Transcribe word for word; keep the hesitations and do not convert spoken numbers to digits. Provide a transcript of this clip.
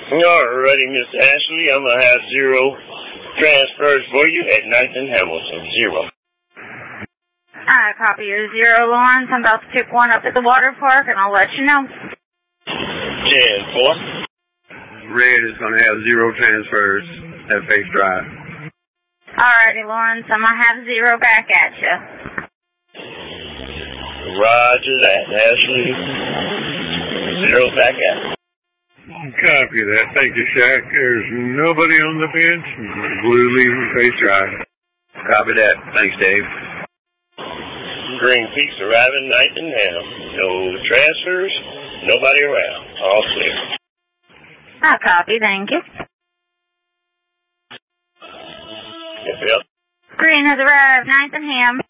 Alrighty, Miss Ashley, I'm going to have zero transfers for you at ninth and Hamilton. Zero. I copy your zero, Lawrence. I'm about to pick one up at the water park, and I'll let you know. ten four. Red is going to have zero transfers at Face Drive. Alrighty, Lawrence. I'm going to have zero back at you. Roger that, Ashley. Zero back at you. Copy that. Thank you, Shaq. There's nobody on the bench. Blue leaving Face Drive. Copy that. Thanks, Dave. Green Peaks arriving ninth and Ham. No transfers, nobody around. All clear. I copy, thank you. Yep, yep. Green has arrived, ninth and Ham.